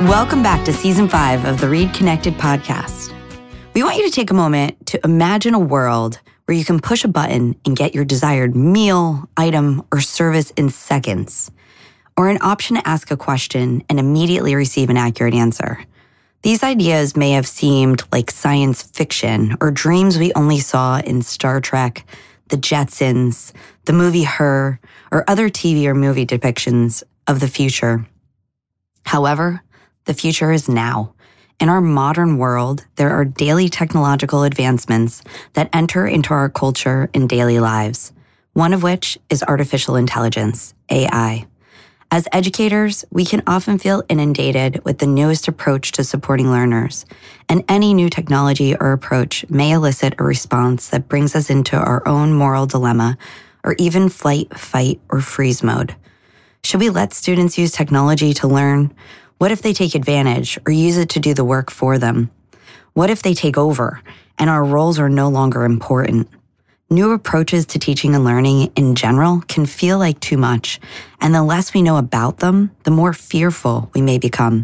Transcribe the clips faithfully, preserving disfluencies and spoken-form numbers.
Welcome back to Season five of the Read Connected podcast. We want you to take a moment to imagine a world where you can push a button and get your desired meal, item, or service in seconds, or an option to ask a question and immediately receive an accurate answer. These ideas may have seemed like science fiction or dreams we only saw in Star Trek, The Jetsons, the movie Her, or other T V or movie depictions of the future. However, the future is now. In our modern world, there are daily technological advancements that enter into our culture and daily lives, one of which is artificial intelligence, A I. As educators, we can often feel inundated with the newest approach to supporting learners, and any new technology or approach may elicit a response that brings us into our own moral dilemma or even flight, fight, or freeze mode. Should we let students use technology to learn? What if they take advantage or use it to do the work for them? What if they take over and our roles are no longer important? New approaches to teaching and learning in general can feel like too much, and the less we know about them, the more fearful we may become.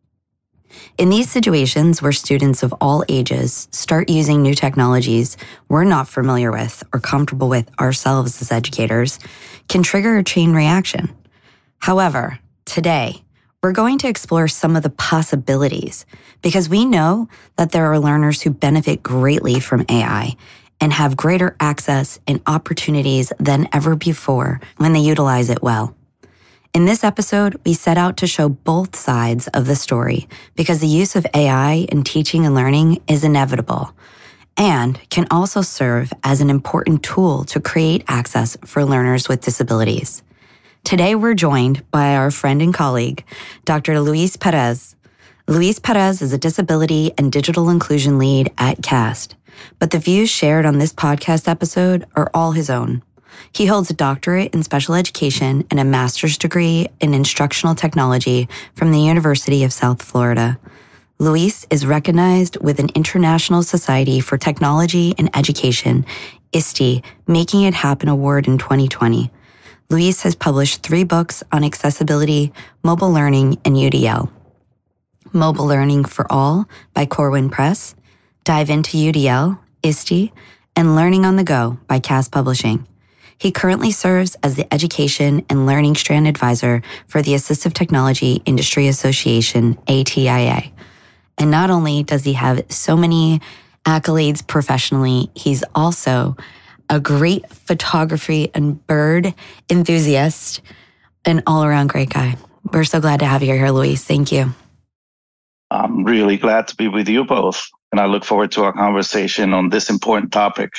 In these situations where students of all ages start using new technologies we're not familiar with or comfortable with ourselves as educators, can trigger a chain reaction. However, today, we're going to explore some of the possibilities because we know that there are learners who benefit greatly from A I and have greater access and opportunities than ever before when they utilize it well. In this episode, we set out to show both sides of the story because the use of A I in teaching and learning is inevitable and can also serve as an important tool to create access for learners with disabilities. Today, we're joined by our friend and colleague, Doctor Luis Perez. Luis Perez is a disability and digital inclusion lead at CAST, but the views shared on this podcast episode are all his own. He holds a doctorate in special education and a master's degree in instructional technology from the University of South Florida. Luis is recognized with an International Society for Technology and Education, I S T E, Making It Happen Award in twenty twenty. Luis has published three books on accessibility, mobile learning, and U D L. Mobile Learning for All by Corwin Press, Dive into U D L, I S T E, and Learning on the Go by CAST Publishing. He currently serves as the Education and Learning Strand Advisor for the Assistive Technology Industry Association, A T I A. And not only does he have so many accolades professionally, he's also a great photography and bird enthusiast, an all-around great guy. We're so glad to have you here, Luis. Thank you. I'm really glad to be with you both, and I look forward to our conversation on this important topic.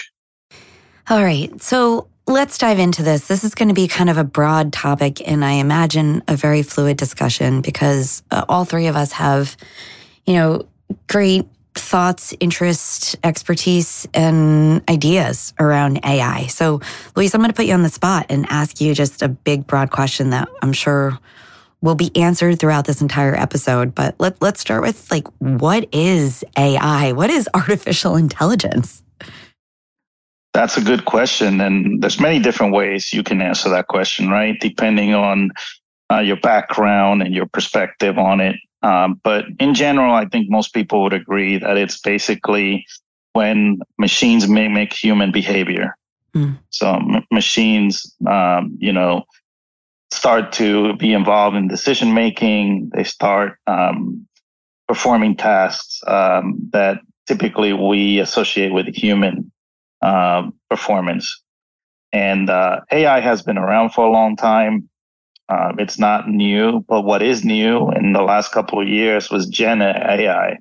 All right, so let's dive into this. This is going to be kind of a broad topic, and I imagine a very fluid discussion because uh, all three of us have, you know, great thoughts, interests, expertise, and ideas around A I. So, Luis, I'm going to put you on the spot and ask you just a big, broad question that I'm sure will be answered throughout this entire episode. But let, let's start with, like, what is A I? What is artificial intelligence? That's a good question. And there's many different ways you can answer that question, right? Depending on uh, your background and your perspective on it. Um, but in general, I think most people would agree that it's basically when machines mimic human behavior. Mm. So m- machines, um, you know, start to be involved in decision making. They start um, performing tasks um, that typically we associate with human uh, performance. And uh, A I has been around for a long time. Um, it's not new, but what is new in the last couple of years was Gen A I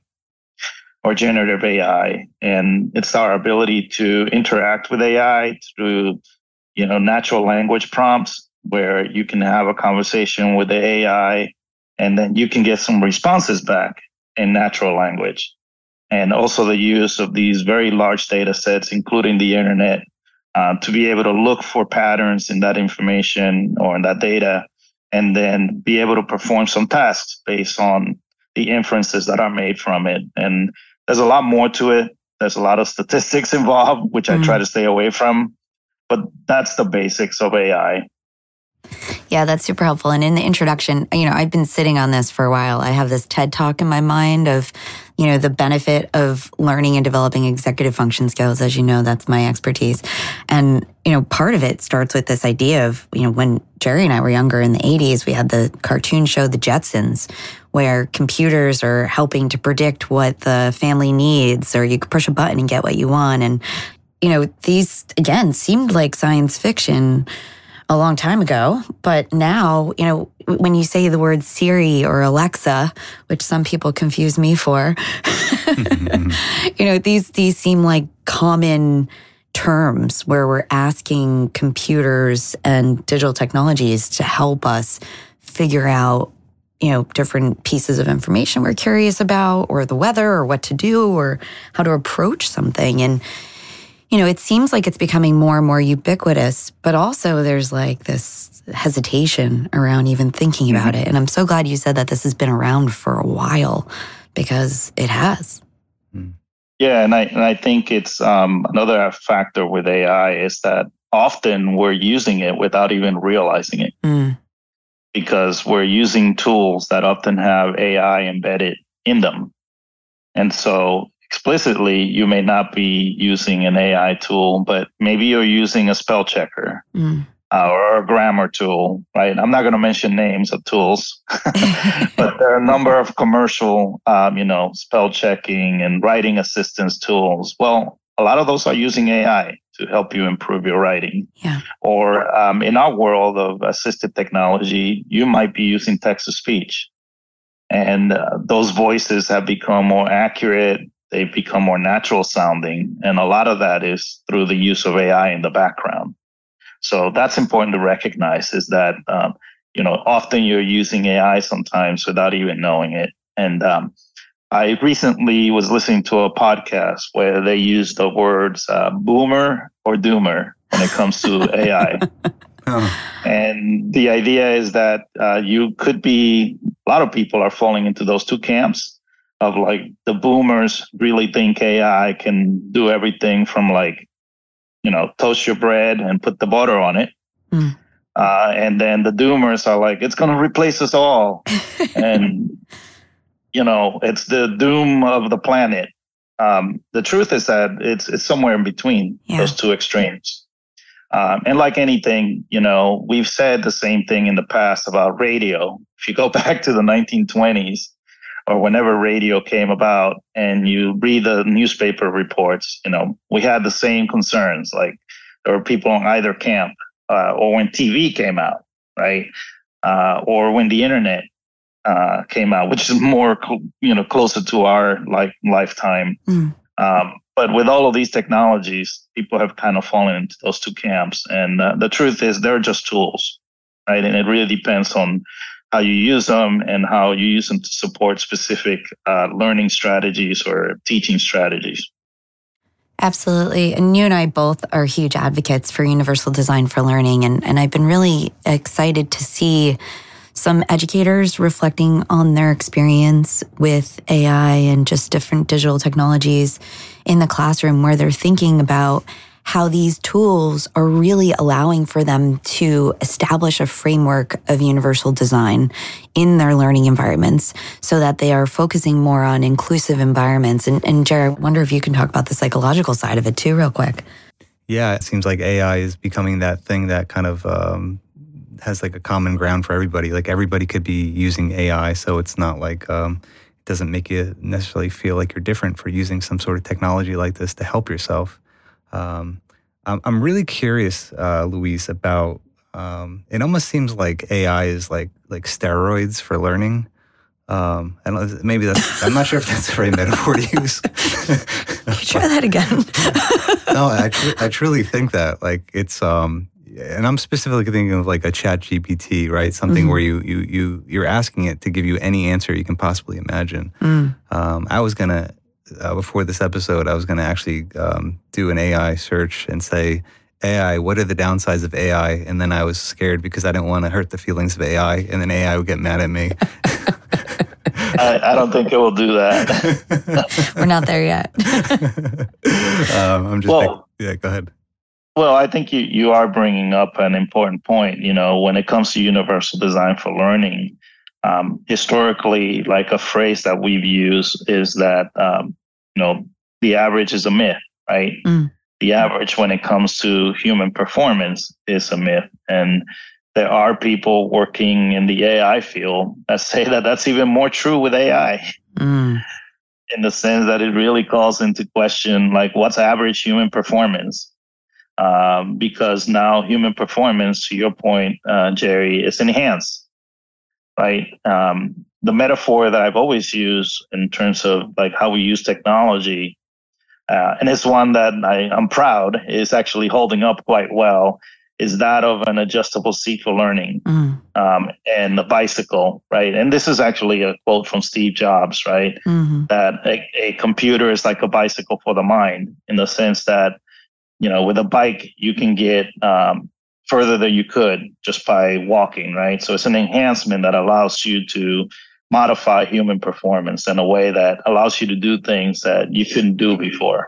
or generative A I. And it's our ability to interact with A I through, you know, natural language prompts where you can have a conversation with the A I and then you can get some responses back in natural language. And also the use of these very large data sets, including the internet, uh, to be able to look for patterns in that information or in that data and then be able to perform some tasks based on the inferences that are made from it. And there's a lot more to it. There's a lot of statistics involved, which mm. I try to stay away from. But that's the basics of A I. Yeah, that's super helpful. And in the introduction, you know, I've been sitting on this for a while. I have this TED Talk in my mind of, you know, the benefit of learning and developing executive function skills. As you know, that's my expertise. And, you know, part of it starts with this idea of, you know, when Jerry and I were younger in the eighties, we had the cartoon show The Jetsons, where computers are helping to predict what the family needs, or you could push a button and get what you want. And, you know, these, again, seemed like science fiction a long time ago. But now, you know, when you say the word Siri or Alexa, which some people confuse me for, you know, these these seem like common terms where we're asking computers and digital technologies to help us figure out, you know, different pieces of information we're curious about, or the weather, or what to do, or how to approach something. And you know, it seems like it's becoming more and more ubiquitous, but also there's like this hesitation around even thinking mm-hmm. about it. And I'm so glad you said that this has been around for a while, because it has. Yeah, and I and I think it's um, another factor with A I is that often we're using it without even realizing it, mm. because we're using tools that often have A I embedded in them. And so explicitly, you may not be using an A I tool, but maybe you're using a spell checker mm. uh, or a grammar tool, right? I'm not going to mention names of tools, but there are a number of commercial, um, you know, spell checking and writing assistance tools. Well, a lot of those are using A I to help you improve your writing. Yeah. Or um, in our world of assistive technology, you might be using text-to-speech. And uh, those voices have become more accurate. They've become more natural sounding. And a lot of that is through the use of A I in the background. So that's important to recognize, is that, um, you know, often you're using A I sometimes without even knowing it. And um, I recently was listening to a podcast where they use the words uh, boomer or doomer when it comes to A I. Oh. And the idea is that uh, you could be, a lot of people are falling into those two camps. Of like, the boomers really think A I can do everything from like, you know, toast your bread and put the butter on it. Mm. Uh, and then the doomers are like, it's going to replace us all. And, you know, it's the doom of the planet. Um, the truth is that it's it's somewhere in between yeah. those two extremes. Um, and like anything, you know, we've said the same thing in the past about radio. If you go back to the nineteen twenties, or whenever radio came about, and you read the newspaper reports, you know, we had the same concerns. Like, there were people on either camp, uh, or when T V came out, right? Uh, or when the internet uh, came out, which is more, you know, closer to our like lifetime. Mm. Um, but with all of these technologies, people have kind of fallen into those two camps. And uh, the truth is, they're just tools, right? And it really depends on how you use them and how you use them to support specific uh, learning strategies or teaching strategies. Absolutely. And you and I both are huge advocates for universal design for learning. And, and I've been really excited to see some educators reflecting on their experience with A I and just different digital technologies in the classroom, where they're thinking about how these tools are really allowing for them to establish a framework of universal design in their learning environments, so that they are focusing more on inclusive environments. And, and Jared, I wonder if you can talk about the psychological side of it too, real quick. Yeah, it seems like A I is becoming that thing that kind of um, has like a common ground for everybody. Like, everybody could be using A I, so it's not like um, it doesn't make you necessarily feel like you're different for using some sort of technology like this to help yourself. Um, I'm, I'm really curious, uh, Luis, about, um, it almost seems like A I is like like steroids for learning. Um, I don't know, maybe that's, I'm not sure if that's the right metaphor to use. Can you try that again? No, I, tr- I truly think that, like, it's, um, and I'm specifically thinking of like a Chat G P T, right? Something mm-hmm. where you, you, you, you're asking it to give you any answer you can possibly imagine. Mm. Um, I was going to, Uh, before this episode, I was going to actually um, do an A I search and say, A I, what are the downsides of A I? And then I was scared because I didn't want to hurt the feelings of A I, and then A I would get mad at me. I, I don't think it will do that. We're not there yet. um, I'm just well, like, yeah, go ahead. Well, I think you, you are bringing up an important point. You know, when it comes to universal design for learning, um, historically, like a phrase that we've used is that, um, you know, the average is a myth, right? Mm. The average when it comes to human performance is a myth. And there are people working in the A I field that say that that's even more true with A I. Mm. In the sense that it really calls into question, like, what's average human performance? Um, because now human performance, to your point, uh, Jerry, is enhanced, right? Um, the metaphor that I've always used in terms of like how we use technology, uh, and it's one that I, I'm proud is actually holding up quite well, is that of an adjustable seat for learning mm. um, and the bicycle, right? And this is actually a quote from Steve Jobs, right? Mm-hmm. That a, a computer is like a bicycle for the mind, in the sense that, you know, with a bike, you can get um, further than you could just by walking, right? So it's an enhancement that allows you to modify human performance in a way that allows you to do things that you couldn't do before.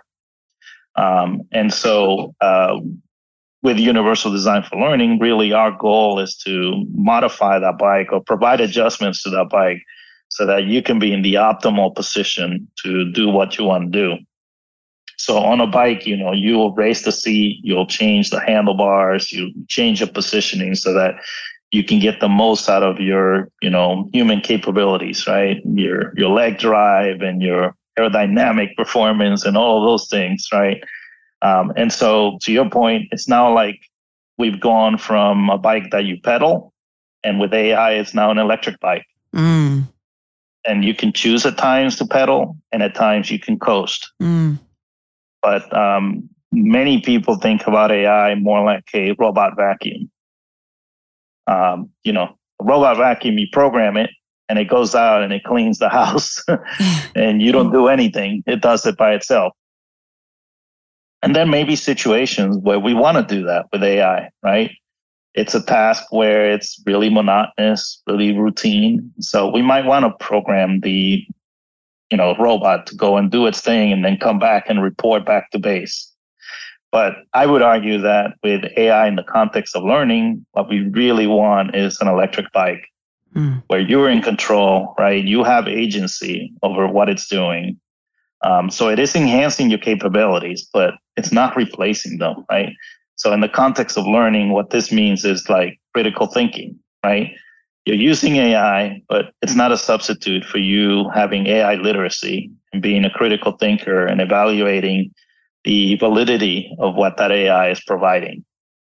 Um, and so uh, with universal design for learning, really our goal is to modify that bike or provide adjustments to that bike so that you can be in the optimal position to do what you want to do. So on a bike, you know, you will raise the seat, you'll change the handlebars, you change your positioning so that you can get the most out of your, you know, human capabilities, right? Your your leg drive and your aerodynamic performance and all of those things, right? Um, and so to your point, it's now like we've gone from a bike that you pedal, and with A I, it's now an electric bike. Mm. And you can choose at times to pedal, and at times you can coast. Mm. But um, many people think about A I more like a robot vacuum. Um, you know, a robot vacuum, you program it and it goes out and it cleans the house and you don't do anything. It does it by itself. And there may be situations where we want to do that with A I, right? It's a task where it's really monotonous, really routine. So we might want to program the you know, robot to go and do its thing and then come back and report back to base. But I would argue that with A I in the context of learning, what we really want is an electric bike mm. where you're in control, right? You have agency over what it's doing. Um, so it is enhancing your capabilities, but it's not replacing them, right? So in the context of learning, what this means is like critical thinking, right? You're using A I, but it's not a substitute for you having A I literacy and being a critical thinker and evaluating the validity of what that A I is providing.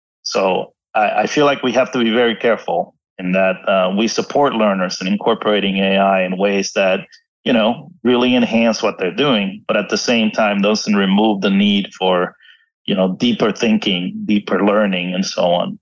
So I, I feel like we have to be very careful in that uh, we support learners in incorporating A I in ways that, you know, really enhance what they're doing, but at the same time doesn't remove the need for, you know, deeper thinking, deeper learning, and so on.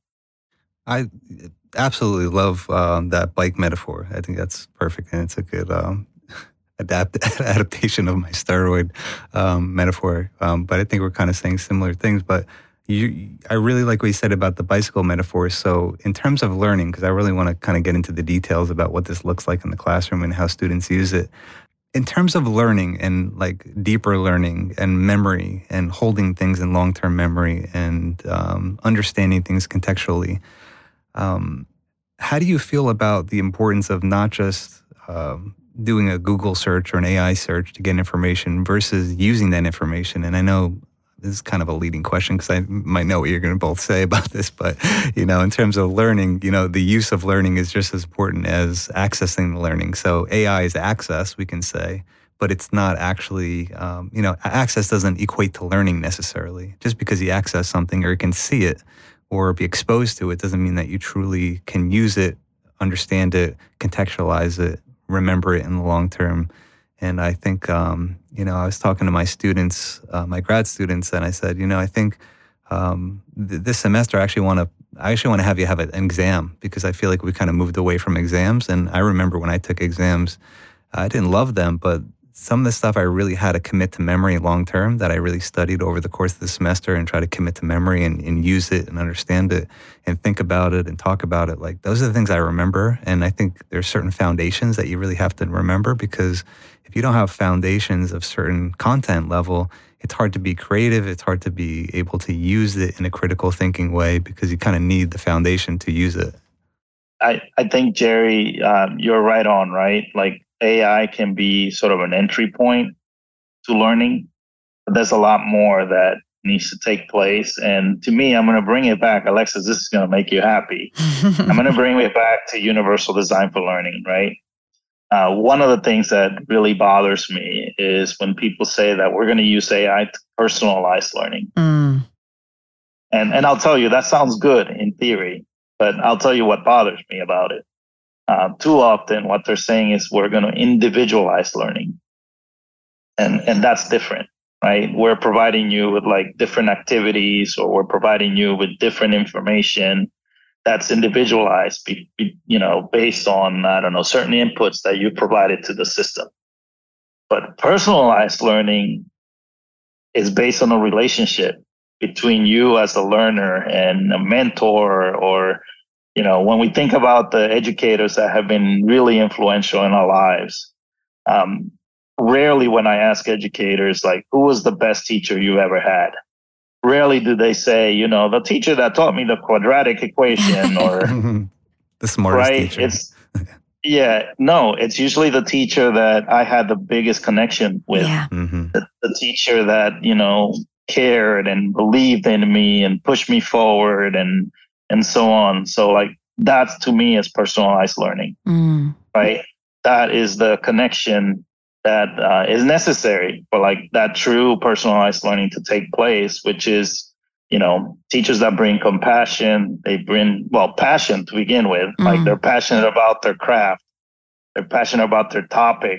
I absolutely love um, that bike metaphor. I think that's perfect, and it's a good um, adapt adaptation of my steroid um, metaphor. Um, but I think we're kind of saying similar things. But you, I really like what you said about the bicycle metaphor. So in terms of learning, because I really want to kind of get into the details about what this looks like in the classroom and how students use it. In terms of learning and like deeper learning and memory and holding things in long-term memory and um, understanding things contextually, Um, how do you feel about the importance of not just um, doing a Google search or an A I search to get information versus using that information? And I know this is kind of a leading question because I might know what you're going to both say about this, but, you know, in terms of learning, you know, the use of learning is just as important as accessing the learning. So A I is access, we can say, but it's not actually, um, you know, access doesn't equate to learning necessarily. Just because you access something or you can see it or be exposed to it doesn't mean that you truly can use it, understand it, contextualize it, remember it in the long term. And I think, um, you know, I was talking to my students, uh, my grad students, and I said, you know, I think um, th- this semester I actually want to, I actually want to have you have an exam because I feel like we kind of moved away from exams. And I remember when I took exams, I didn't love them, but some of the stuff I really had to commit to memory long term that I really studied over the course of the semester and try to commit to memory and, and use it and understand it and think about it and talk about it. Like those are the things I remember. And I think there's certain foundations that you really have to remember because if you don't have foundations of certain content level, it's hard to be creative. It's hard to be able to use it in a critical thinking way because you kind of need the foundation to use it. I, I think, Jerry, um, you're right on, right? Like A I can be sort of an entry point to learning, but there's a lot more that needs to take place. And to me, I'm going to bring it back. Alexis, this is going to make you happy. I'm going to bring it back to universal design for learning, right? Uh, one of the things that really bothers me is when people say that we're going to use A I to personalize learning. Mm. And, and I'll tell you, that sounds good in theory, but I'll tell you what bothers me about it. Uh, too often, what they're saying is we're going to individualize learning. And, and that's different. Right? We're providing you with like different activities, or we're providing you with different information that's individualized, be, be, you know, based on, I don't know, certain inputs that you provided to the system. But personalized learning is based on a relationship between you as a learner and a mentor, or, you know, when we think about the educators that have been really influential in our lives, um, rarely when I ask educators, like, who was the best teacher you ever had? Rarely do they say, you know, the teacher that taught me the quadratic equation or the smartest right? teacher. It's, yeah, no, it's usually the teacher that I had the biggest connection with. Yeah. Mm-hmm. The, the teacher that, you know, cared and believed in me and pushed me forward and and so on. So like that's to me is personalized learning, mm. right? That is the connection that uh, is necessary for like that true personalized learning to take place, which is, you know, teachers that bring compassion, they bring, well, passion to begin with, mm. like they're passionate about their craft, they're passionate about their topic.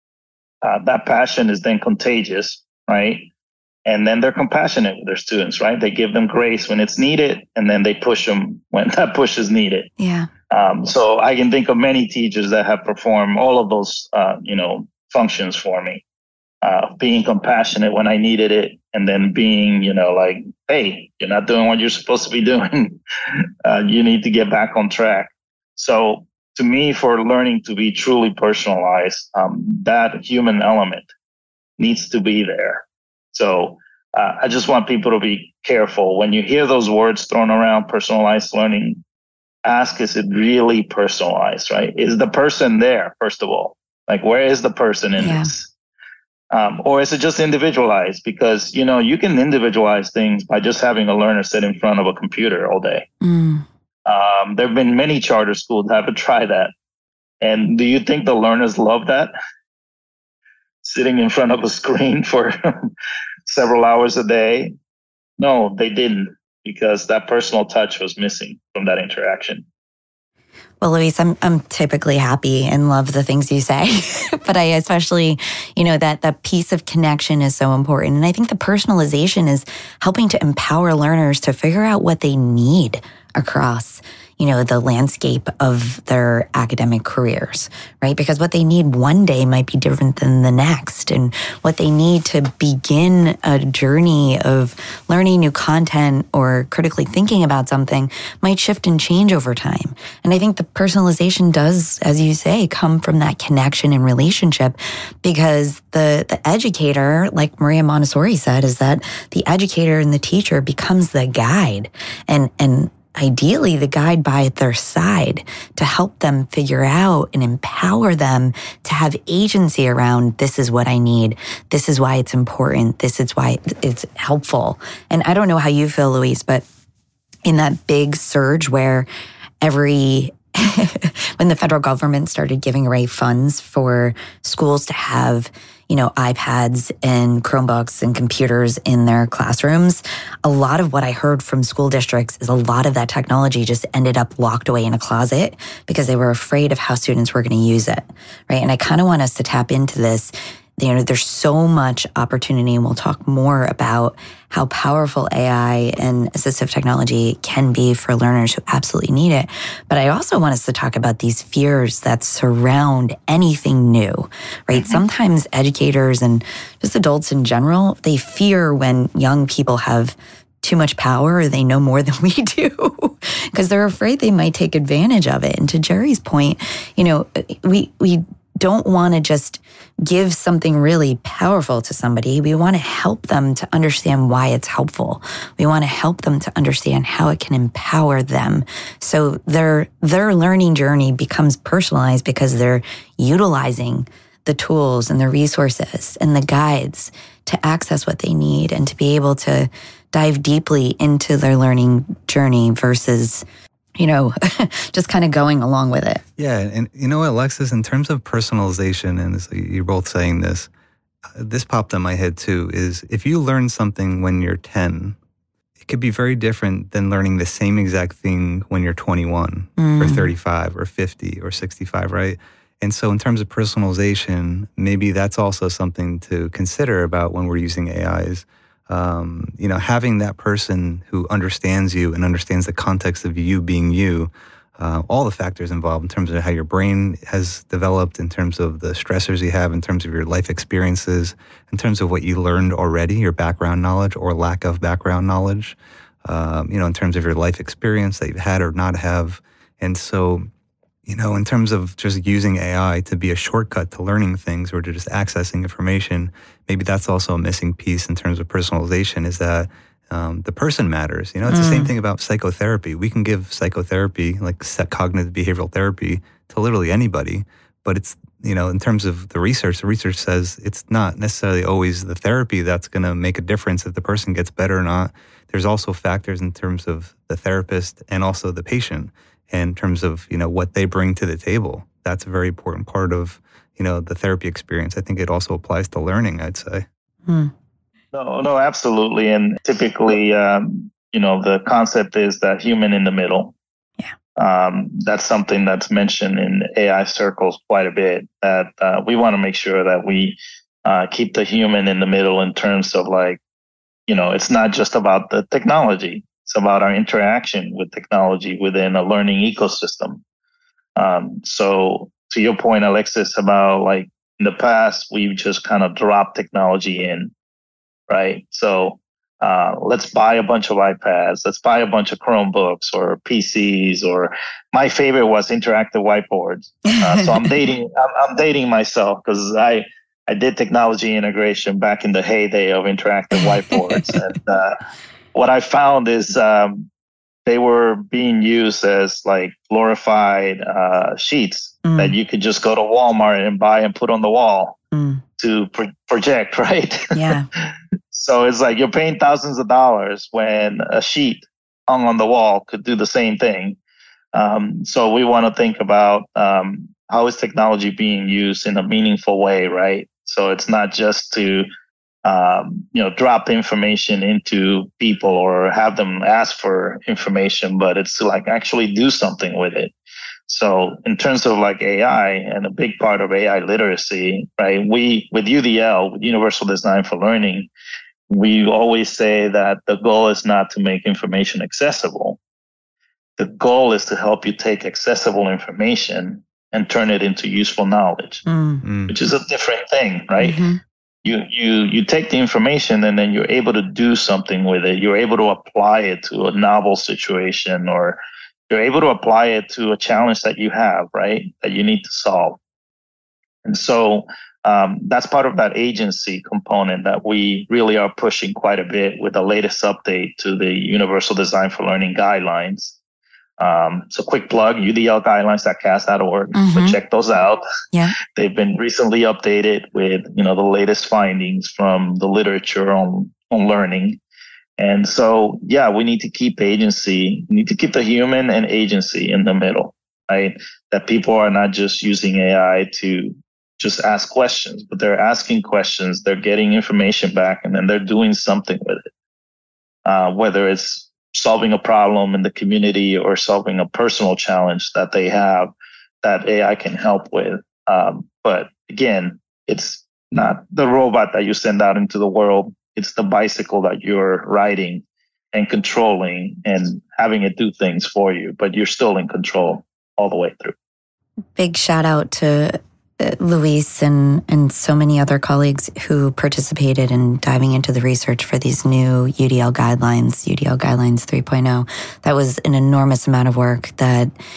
Uh, that passion is then contagious, right? And then they're compassionate with their students, right? They give them grace when it's needed, and then they push them when that push is needed. Yeah. Um, so I can think of many teachers that have performed all of those, uh, you know, functions for me, uh, being compassionate when I needed it, and then being, you know, like, hey, you're not doing what you're supposed to be doing. uh, you need to get back on track. So to me, for learning to be truly personalized, um, that human element needs to be there. So uh, I just want people to be careful. When you hear those words thrown around, personalized learning, ask, is it really personalized, right? Is the person there, first of all? Like, where is the person in yeah. this? Um, or is it just individualized? Because, you know, you can individualize things by just having a learner sit in front of a computer all day. Mm. Um, there have been many charter schools that have tried that. And do you think the learners love that? Sitting in front of a screen for several hours a day? No, they didn't, because that personal touch was missing from that interaction. Well, Luis, I'm I'm typically happy and love the things you say, but I especially, you know, that that piece of connection is so important. And I think the personalization is helping to empower learners to figure out what they need across, you know, the landscape of their academic careers, right? Because what they need one day might be different than the next. And what they need to begin a journey of learning new content or critically thinking about something might shift and change over time. And I think the personalization does, as you say, come from that connection and relationship, because the, the educator, like Maria Montessori said, is that the educator and the teacher becomes the guide. And, and ideally the guide by their side to help them figure out and empower them to have agency around, this is what I need, this is why it's important, this is why it's helpful. And I don't know how you feel, Luis, but in that big surge where every when the federal government started giving away funds for schools to have, you know, iPads and Chromebooks and computers in their classrooms, a lot of what I heard from school districts is a lot of that technology just ended up locked away in a closet because they were afraid of how students were going to use it, right? And I kind of want us to tap into this. You know, there's so much opportunity, and we'll talk more about how powerful A I and assistive technology can be for learners who absolutely need it. But I also want us to talk about these fears that surround anything new, right? Mm-hmm. Sometimes educators and just adults in general, they fear when young people have too much power or they know more than we do because they're afraid they might take advantage of it. And to Jerry's point, you know, we we don't want to just give something really powerful to somebody. We want to help them to understand why it's helpful. We want to help them to understand how it can empower them. So their their learning journey becomes personalized because they're utilizing the tools and the resources and the guides to access what they need and to be able to dive deeply into their learning journey versus, you know, just kind of going along with it. Yeah. And you know what, Alexis, in terms of personalization, and you're both saying this, this popped in my head too, is if you learn something when you're ten, it could be very different than learning the same exact thing when you're twenty-one mm. or thirty-five or fifty or sixty-five, right? And so in terms of personalization, maybe that's also something to consider about when we're using A Is. Um, you know, having that person who understands you and understands the context of you being you, uh, all the factors involved in terms of how your brain has developed, in terms of the stressors you have, in terms of your life experiences, in terms of what you learned already, your background knowledge or lack of background knowledge, um, you know, in terms of your life experience that you've had or not have. And so, you know, in terms of just using A I to be a shortcut to learning things or to just accessing information, maybe that's also a missing piece in terms of personalization, is that um, the person matters. You know, it's mm. the same thing about psychotherapy. We can give psychotherapy, like cognitive behavioral therapy, to literally anybody. But it's, you know, in terms of the research, the research says it's not necessarily always the therapy that's going to make a difference if the person gets better or not. There's also factors in terms of the therapist and also the patient, in terms of, you know, what they bring to the table. That's a very important part of, you know, the therapy experience. I think it also applies to learning, I'd say. Hmm. No, no, absolutely. And typically, um, you know, the concept is that human in the middle. Yeah. Um, that's something that's mentioned in A I circles quite a bit, that uh, we want to make sure that we uh, keep the human in the middle in terms of, like, you know, it's not just about the technology. It's about our interaction with technology within a learning ecosystem. Um, so to your point, Alexis, about, like, in the past, we've just kind of dropped technology in, right? So uh, let's buy a bunch of iPads, let's buy a bunch of Chromebooks or P Cs, or my favorite was interactive whiteboards. Uh, so I'm dating, I'm, I'm dating myself because I, I did technology integration back in the heyday of interactive whiteboards. and uh, What I found is um, they were being used as, like, glorified uh, sheets mm. that you could just go to Walmart and buy and put on the wall mm. to pro- project, right? Yeah. So it's like you're paying thousands of dollars when a sheet hung on the wall could do the same thing. Um, so we want to think about um, how is technology being used in a meaningful way, right? So it's not just to Um, you know, drop information into people or have them ask for information, but it's to, like, actually do something with it. So in terms of, like, A I, and a big part of A I literacy, right? We, with U D L, with Universal Design for Learning, we always say that the goal is not to make information accessible. The goal is to help you take accessible information and turn it into useful knowledge, mm. which is a different thing, right? Mm-hmm. You you you take the information and then you're able to do something with it. You're able to apply it to a novel situation, or you're able to apply it to a challenge that you have, right? That you need to solve. And so um, that's part of that agency component that we really are pushing quite a bit with the latest update to the Universal Design for Learning guidelines. Um, so quick plug, U D L guidelines dot C A S dot org. Mm-hmm. So check those out. Yeah. They've been recently updated with, you know, the latest findings from the literature on, on learning. And so, yeah, we need to keep agency, we need to keep the human and agency in the middle, right? That people are not just using A I to just ask questions, but they're asking questions, they're getting information back, and then they're doing something with it. Uh, whether it's solving a problem in the community or solving a personal challenge that they have that A I can help with. Um, but again, it's not the robot that you send out into the world. It's the bicycle that you're riding and controlling and having it do things for you, but you're still in control all the way through. Big shout out to Luis and, and so many other colleagues who participated in diving into the research for these new U D L guidelines, U D L guidelines three point oh. That was an enormous amount of work that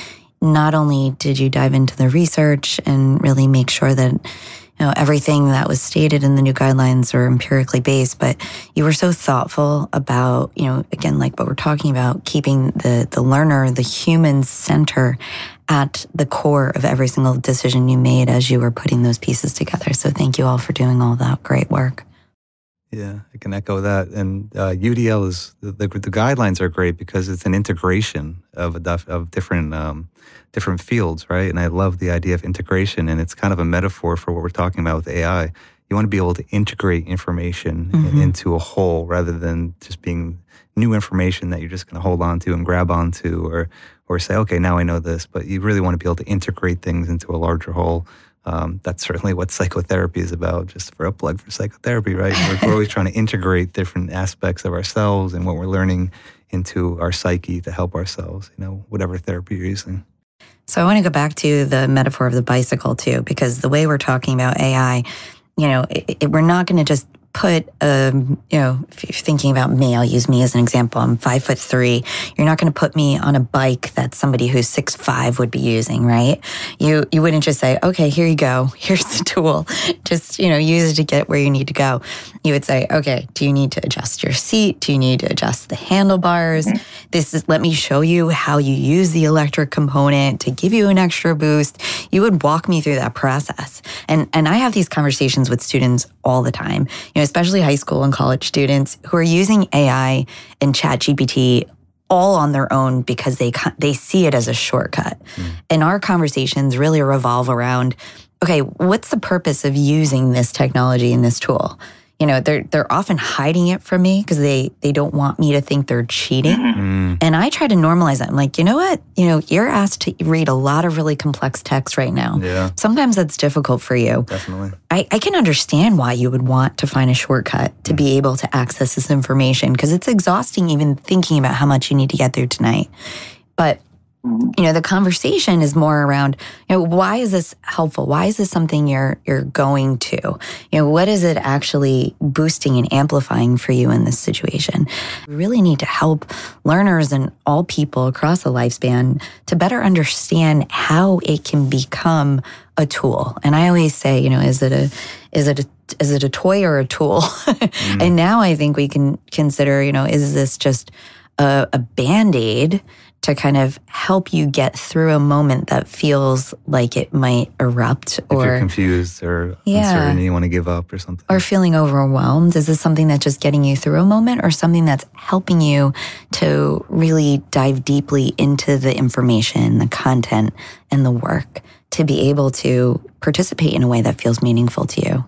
not only did you dive into the research and really make sure that you know everything that was stated in the new guidelines are empirically based, but you were so thoughtful about, you know, again, like what we're talking about, keeping the the learner, the human center at the core of every single decision you made as you were putting those pieces together. So thank you all for doing all that great work. Yeah, I can echo that. And uh, U D L is the, the the guidelines are great because it's an integration of a def, of different um, different fields, right? And I love the idea of integration, and it's kind of a metaphor for what we're talking about with A I. You want to be able to integrate information mm-hmm. into a whole rather than just being new information that you're just going to hold on to and grab onto, or or say, okay, now I know this. But you really want to be able to integrate things into a larger whole. Um, that's certainly what psychotherapy is about, just for a plug for psychotherapy, right? We're, we're always trying to integrate different aspects of ourselves and what we're learning into our psyche to help ourselves, you know, whatever therapy you're using. So I want to go back to the metaphor of the bicycle too, because the way we're talking about A I, you know, it, it, we're not going to just put, um, you know, if you're thinking about me, I'll use me as an example. I'm five foot three. You're not going to put me on a bike that somebody who's six five would be using, right? You you wouldn't just say, okay, here you go. Here's the tool. Just, you know, use it to get where you need to go. You would say, okay, do you need to adjust your seat? Do you need to adjust the handlebars? Mm-hmm. This is, let me show you how you use the electric component to give you an extra boost. You would walk me through that process. And, and I have these conversations with students all the time, you know, especially high school and college students who are using A I and ChatGPT all on their own because they they see it as a shortcut. Mm. And our conversations really revolve around, okay, what's the purpose of using this technology and this tool? You know, they're they're often hiding it from me because they they don't want me to think they're cheating. Mm. And I try to normalize that. I'm like, you know what? You know, you're asked to read a lot of really complex text right now. Yeah. Sometimes that's difficult for you. Definitely. I, I can understand why you would want to find a shortcut to mm. be able to access this information, because it's exhausting even thinking about how much you need to get through tonight. But you know, the conversation is more around, you know, why is this helpful? Why is this something you're you're going to? You know, what is it actually boosting and amplifying for you in this situation? We really need to help learners and all people across the lifespan to better understand how it can become a tool. And I always say, you know, is it a is it a is it a toy or a tool? Mm. And now I think we can consider, you know, is this just a, a Band-Aid to kind of help you get through a moment that feels like it might erupt, if or you're confused or yeah, uncertain and you want to give up or something. Or feeling overwhelmed. Is this something that's just getting you through a moment, or something that's helping you to really dive deeply into the information, the content, and the work to be able to participate in a way that feels meaningful to you?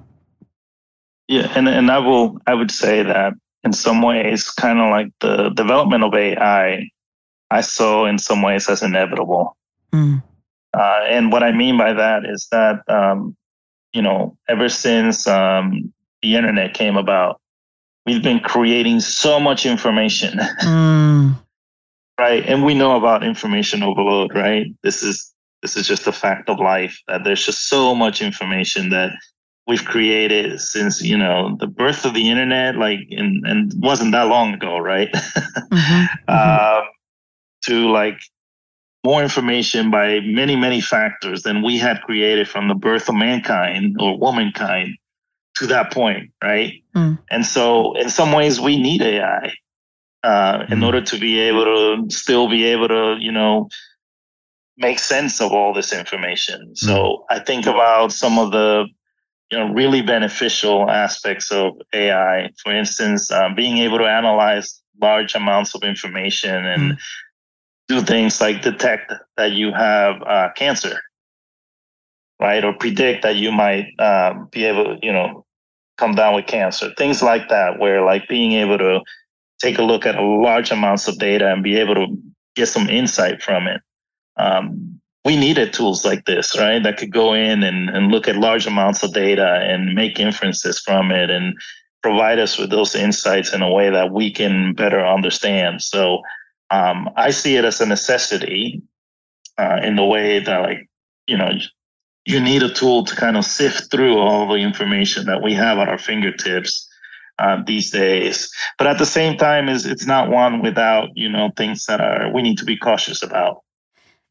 Yeah, and, and I will I would say that in some ways, kind of like the development of A I, I saw in some ways as inevitable. Mm. Uh, and what I mean by that is that, um, you know, ever since um, the internet came about, we've been creating so much information, mm. right? And we know about information overload, right? This is this is just a fact of life, that there's just so much information that we've created since, you know, the birth of the internet, like, and, and wasn't that long ago, right? Mm-hmm. um, to like more information by many, many factors than we had created from the birth of mankind or womankind to that point, right? Mm. And so in some ways we need A I uh, in mm. order to be able to still be able to, you know, make sense of all this information. Mm. So I think about some of the, you know, really beneficial aspects of A I. For instance, um, being able to analyze large amounts of information and mm. do things like detect that you have uh, cancer, right? Or predict that you might um, be able to, you know, come down with cancer. Things like that, where like being able to take a look at large amounts of data and be able to get some insight from it. Um, we needed tools like this, right? That could go in and, and look at large amounts of data and make inferences from it and provide us with those insights in a way that we can better understand. So Um, I see it as a necessity uh, in the way that, like, you know, you need a tool to kind of sift through all the information that we have at our fingertips uh, these days. But at the same time, is it's not one without, you know, things that are we need to be cautious about.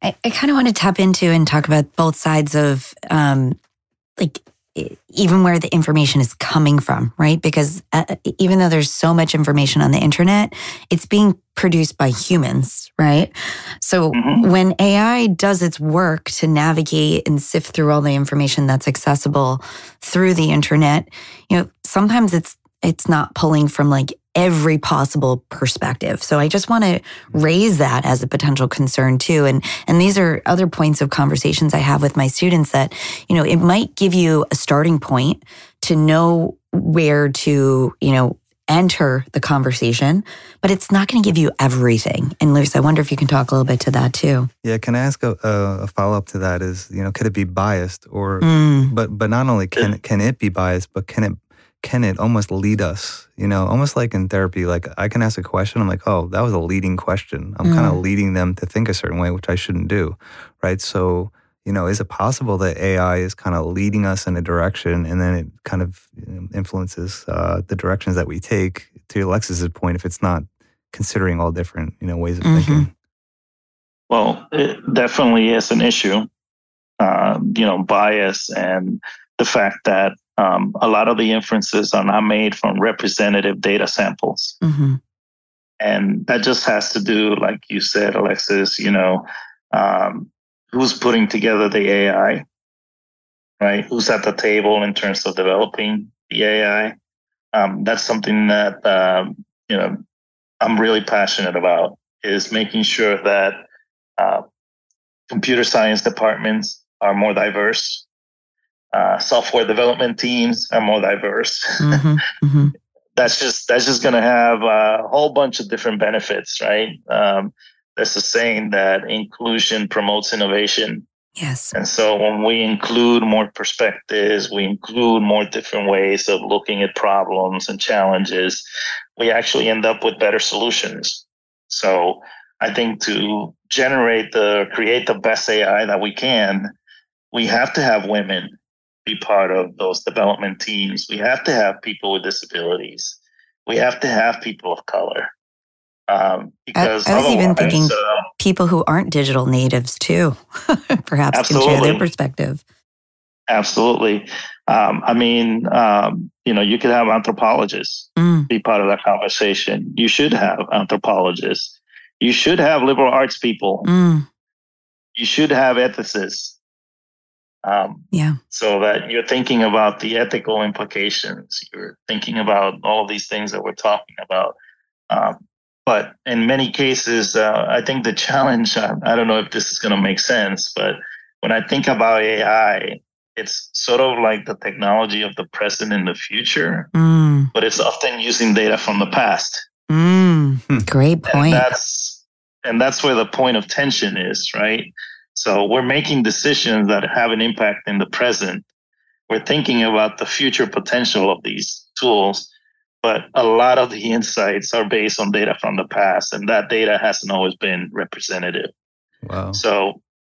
I, I kind of want to tap into and talk about both sides of um, like even where the information is coming from, right? Because uh, even though there's so much information on the internet, it's being produced by humans, right? So mm-hmm. when A I does its work to navigate and sift through all the information that's accessible through the internet, you know, sometimes it's it's not pulling from like every possible perspective. So I just want to raise that as a potential concern too. And and these are other points of conversations I have with my students that, you know, it might give you a starting point to know where to, you know, enter the conversation, but it's not going to give you everything. And Luis, I wonder if you can talk a little bit to that too. Yeah, can I ask a, a follow-up to that is, you know, could it be biased or, mm. but but not only can, can it be biased, but can it can it almost lead us, you know, almost like in therapy, like I can ask a question, I'm like, oh, that was a leading question. I'm mm. kind of leading them to think a certain way, which I shouldn't do, right? So, you know, is it possible that A I is kind of leading us in a direction and then it kind of you know, influences uh, the directions that we take, to Alexis's point, if it's not considering all different, you know, ways of mm-hmm. thinking? Well, it definitely is an issue, uh, you know, bias and the fact that Um, a lot of the inferences are not made from representative data samples. Mm-hmm. And that just has to do, like you said, Alexis, you know, um, who's putting together the A I, right? Who's at the table in terms of developing the A I? Um, that's something that, um, you know, I'm really passionate about, is making sure that uh, computer science departments are more diverse. Uh, software development teams are more diverse. Mm-hmm, mm-hmm. That's just that's just going to have a whole bunch of different benefits, right? Um, there's a saying that inclusion promotes innovation. Yes. And so when we include more perspectives, we include more different ways of looking at problems and challenges, we actually end up with better solutions. So I think to generate the create the best A I that we can, we have to have women be part of those development teams. We have to have people with disabilities. We have to have people of color. Um, because I, I was even thinking uh, people who aren't digital natives too, perhaps absolutely. can share their perspective. Absolutely. Um, I mean, um, you know, you could have anthropologists mm. be part of that conversation. You should have anthropologists. You should have liberal arts people. Mm. You should have ethicists. Um, yeah. So that you're thinking about the ethical implications. You're thinking about all these things that we're talking about. Um, but in many cases, uh, I think the challenge, uh, I don't know if this is going to make sense, but when I think about A I, it's sort of like the technology of the present and the future, mm. but it's often using data from the past. Mm. Great point. And that's, and that's where the point of tension is, right? So we're making decisions that have an impact in the present. We're thinking about the future potential of these tools, but a lot of the insights are based on data from the past, and that data hasn't always been representative. Wow. So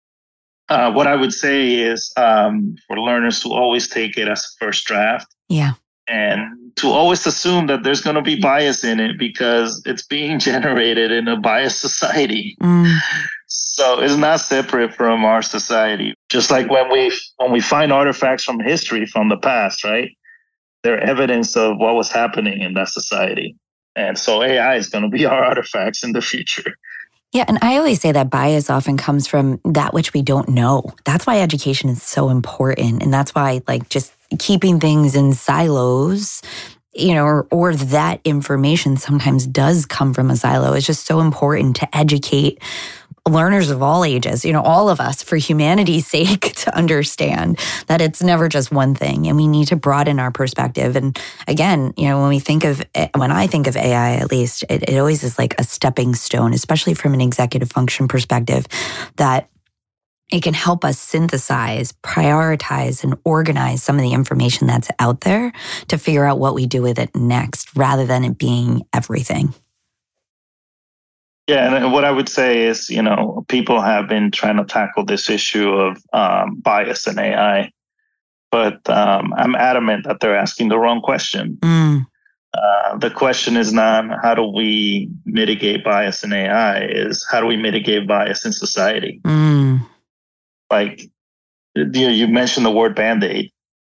uh, what I would say is um, for learners to always take it as a first draft. Yeah. And to always assume that there's going to be bias in it because it's being generated in a biased society. Mm. So it's not separate from our society. Just like when we when we find artifacts from history from the past, right? They're evidence of what was happening in that society. And so A I is going to be our artifacts in the future. Yeah, and I always say that bias often comes from that which we don't know. That's why education is so important. And that's why, like, just keeping things in silos, you know, or, or that information sometimes does come from a silo. It's just so important to educate learners of all ages, you know, all of us, for humanity's sake, to understand that it's never just one thing, and we need to broaden our perspective. And again, you know, when we think of, when I think of A I, at least, it, it always is like a stepping stone, especially from an executive function perspective, that it can help us synthesize, prioritize, and organize some of the information that's out there to figure out what we do with it next, rather than it being everything. Yeah, and what I would say is, you know, people have been trying to tackle this issue of um, bias in A I, but um, I'm adamant that they're asking the wrong question. Mm. Uh, the question is not how do we mitigate bias in A I, is how do we mitigate bias in society? Mm. Like, you, you mentioned the word Band-Aid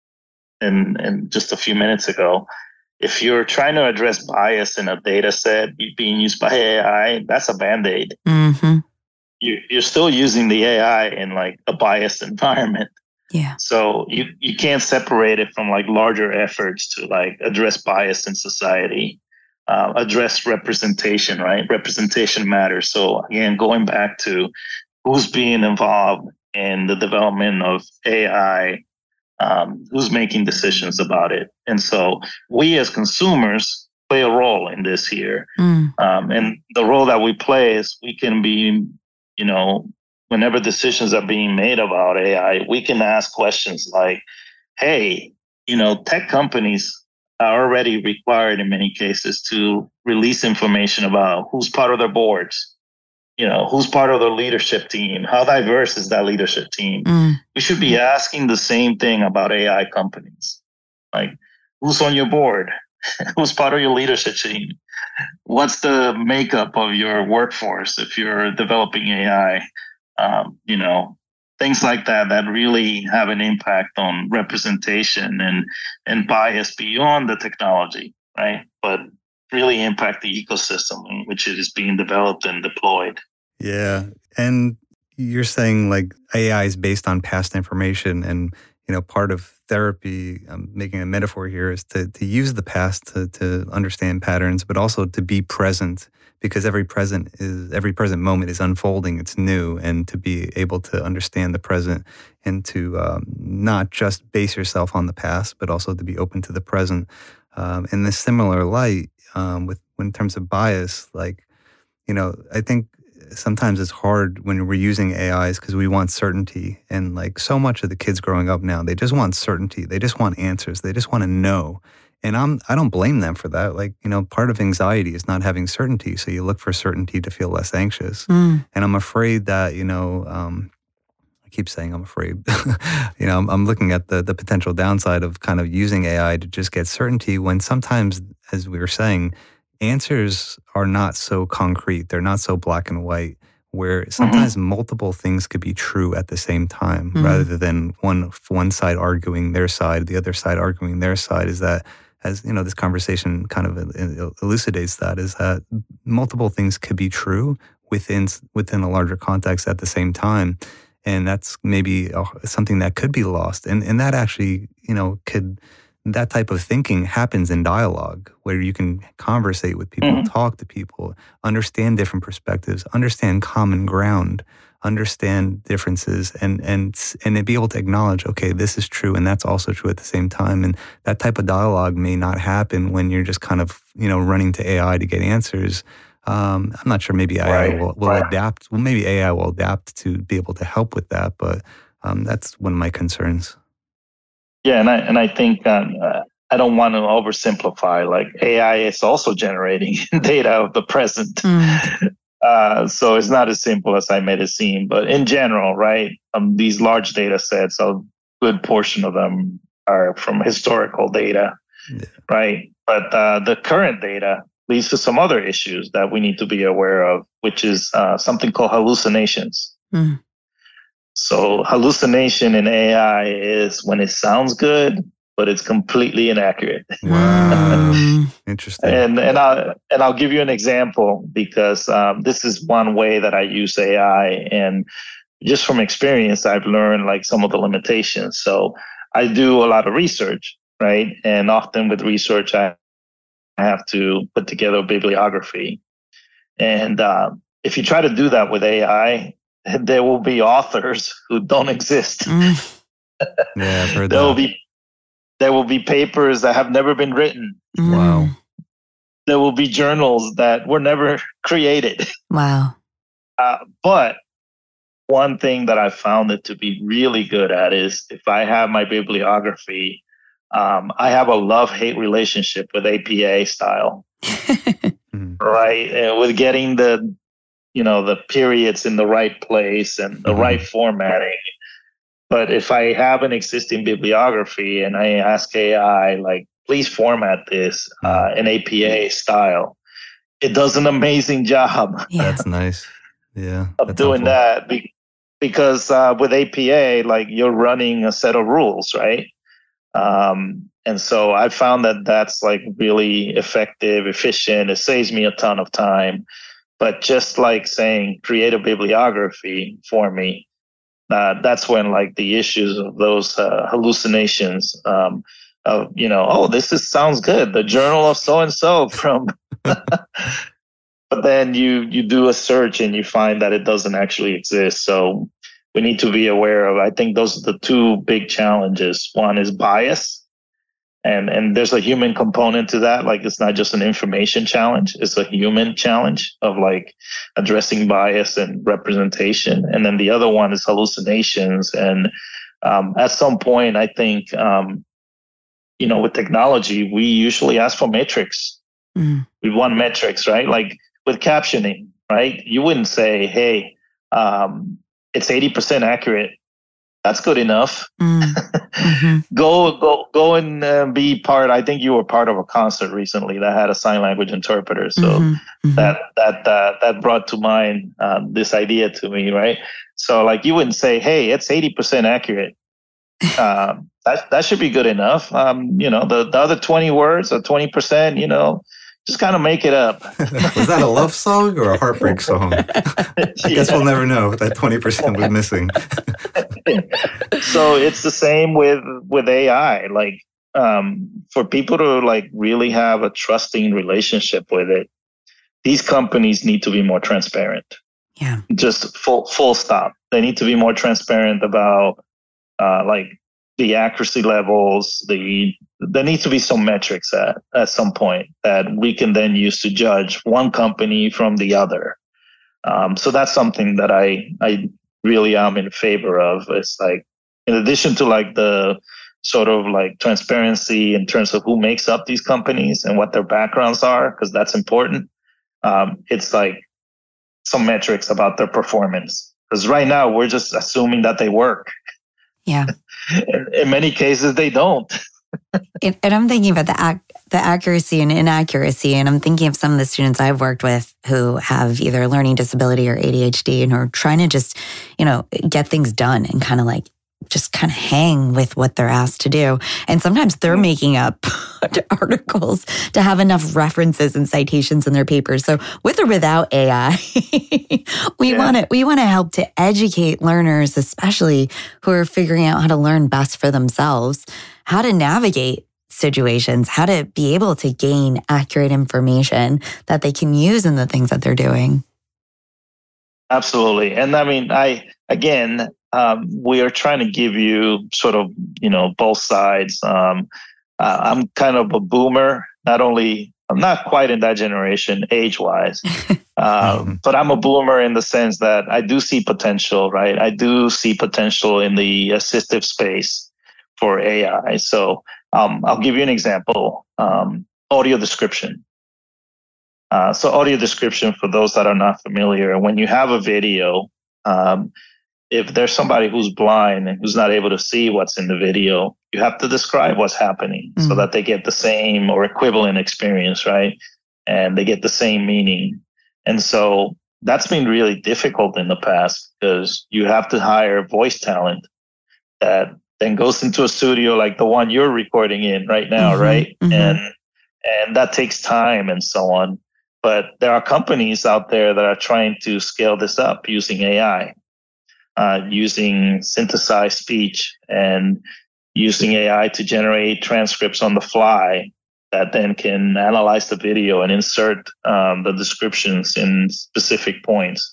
and, and just a few minutes ago. If you're trying to address bias in a data set being used by A I, that's a Band-Aid. Mm-hmm. You, you're still using the A I in like a biased environment. Yeah. So you, you can't separate it from like larger efforts to like address bias in society, uh, address representation, right? Representation matters. So again, going back to who's being involved in the development of A I, um, who's making decisions about it. And so we as consumers play a role in this here. Mm. Um, and the role that we play is we can be, you know, whenever decisions are being made about A I, we can ask questions like, hey, you know, tech companies are already required in many cases to release information about who's part of their boards, you know, who's part of their leadership team, how diverse is that leadership team? Mm. We should be asking the same thing about A I companies. Like, who's on your board? Who's part of your leadership team? What's the makeup of your workforce if you're developing A I? Um, you know, things like that that really have an impact on representation and and bias beyond the technology, right? But really impact the ecosystem in which it is being developed and deployed. Yeah, and you're saying like A I is based on past information, and you know, part of therapy, I'm making a metaphor here, is to to use the past to to understand patterns, but also to be present, because every present is every present moment is unfolding. It's new, and to be able to understand the present and to um, not just base yourself on the past, but also to be open to the present. Um, in this similar light, um, with in terms of bias, like you know, I think sometimes it's hard when we're using A Is because we want certainty. And like so much of the kids growing up now, they just want certainty. They just want answers. They just want to know. And I'm, I don't blame them for that. Like, you know, part of anxiety is not having certainty. So you look for certainty to feel less anxious. Mm. And I'm afraid that, you know, um, I keep saying I'm afraid. you know, I'm, I'm looking at the the potential downside of kind of using A I to just get certainty when sometimes, as we were saying, answers are not so concrete. They're not so black and white, where sometimes mm-hmm. multiple things could be true at the same time, mm-hmm. rather than one one side arguing their side, the other side arguing their side. Is that, as you know, this conversation kind of elucidates that, is that multiple things could be true within within a larger context at the same time. And that's maybe something that could be lost. And and that actually, you know, could... that type of thinking happens in dialogue, where you can conversate with people, mm-hmm. talk to people, understand different perspectives, understand common ground, understand differences, and and and be able to acknowledge, okay, this is true, and that's also true at the same time. And that type of dialogue may not happen when you're just kind of, you know, running to A I to get answers. Um, I'm not sure. Maybe A I right. will, will right. adapt. Well, maybe A I will adapt to be able to help with that, but um, that's one of my concerns. Yeah, and I and I think um, uh, I don't want to oversimplify. Like A I is also generating data of the present, mm. uh, so it's not as simple as I made it seem. But in general, right, um, these large data sets, a good portion of them are from historical data, yeah. right? But uh, the current data leads to some other issues that we need to be aware of, which is uh, something called hallucinations. Mm. So hallucination in A I is when it sounds good, but it's completely inaccurate. Wow, interesting. And and I and I'll give you an example, because um, this is one way that I use A I, and just from experience, I've learned like some of the limitations. So I do a lot of research, right? And often with research, I have to put together a bibliography. And uh, if you try to do that with A I, there will be authors who don't exist. Mm. Yeah, I've heard there that. will be there will be papers that have never been written. Mm. Wow. There will be journals that were never created. Wow. Uh, but one thing that I found it to be really good at is if I have my bibliography, um, I have a love-hate relationship with A P A style, right? And with getting the you know, the periods in the right place and the mm-hmm. right formatting. But if I have an existing bibliography and I ask A I, like, please format this uh, in A P A style. It does an amazing job. Yeah. That's nice. Yeah. Of that's doing helpful. that be- because uh, with A P A, like you're running a set of rules, right? Um, and so I found that that's like really effective, efficient. It saves me a ton of time. But just like saying create a bibliography for me, uh, that's when like the issues of those uh, hallucinations um, of, you know, oh, this is sounds good. The journal of so-and-so from, but then you, you do a search and you find that it doesn't actually exist. So we need to be aware of, I think those are the two big challenges. One is bias. And and there's a human component to that. Like it's not just an information challenge. It's a human challenge of like addressing bias and representation. And then the other one is hallucinations. And um, at some point, I think, um, you know, with technology, we usually ask for metrics. Mm. We want metrics, right? Like with captioning, right? You wouldn't say, hey, um, it's eighty percent accurate. That's good enough. Mm. Mm-hmm. go, go, go and uh, be part. I think you were part of a concert recently that had a sign language interpreter. So mm-hmm. Mm-hmm. that that uh, that brought to mind um, this idea to me, right? So like you wouldn't say, "Hey, it's eighty percent accurate." um, that that should be good enough. Um, you know, the the other twenty words or twenty percent, you know, just kind of make it up. Was that a love song or a heartbreak song? I yeah. guess we'll never know. That twenty percent was missing. So it's the same with with A I. Like um, for people to like really have a trusting relationship with it, these companies need to be more transparent. Yeah. Just full full stop. They need to be more transparent about uh, like the accuracy levels. The there needs to be some metrics at at some point that we can then use to judge one company from the other. Um, so that's something that I I really am in favor of. It's like in addition to like the sort of like transparency in terms of who makes up these companies and what their backgrounds are, because that's important. Um, it's like some metrics about their performance. Because right now we're just assuming that they work. Yeah. in, in many cases, they don't. and, and I'm thinking about the ac- the accuracy and inaccuracy, and I'm thinking of some of the students I've worked with who have either a learning disability or A D H D and are trying to just, you know, get things done and kind of like just kind of hang with what they're asked to do. And sometimes they're making up articles to have enough references and citations in their papers. So with or without A I, we yeah. want to we want to help to educate learners, especially who are figuring out how to learn best for themselves, how to navigate situations, how to be able to gain accurate information that they can use in the things that they're doing. Absolutely. And I mean, I, again, um, we are trying to give you sort of, you know, both sides. Um, uh, I'm kind of a boomer, not only, I'm not quite in that generation age wise, um, but I'm a boomer in the sense that I do see potential, right? I do see potential in the assistive space for A I. So um, I'll give you an example, um, audio description. Uh, so audio description, for those that are not familiar, when you have a video, um, if there's somebody who's blind and who's not able to see what's in the video, you have to describe what's happening mm-hmm. so that they get the same or equivalent experience, right? And they get the same meaning. And so that's been really difficult in the past because you have to hire voice talent that then goes into a studio like the one you're recording in right now, mm-hmm. right? Mm-hmm. And and that takes time and so on. But there are companies out there that are trying to scale this up using A I, uh, using synthesized speech and using A I to generate transcripts on the fly that then can analyze the video and insert um, the descriptions in specific points.